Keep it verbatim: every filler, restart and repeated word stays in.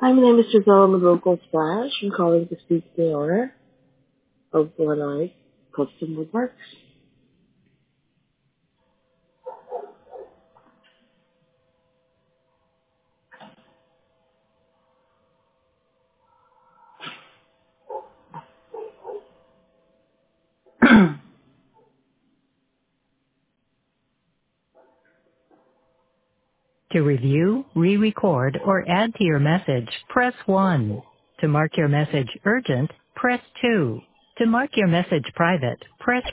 Hi, my name is Giselle I'm a local Splash. I'm calling to speak to the owner of Illinois Custom Woodworks. To review, re-record, or add to your message, press one. To mark your message urgent, press two. To mark your message private, press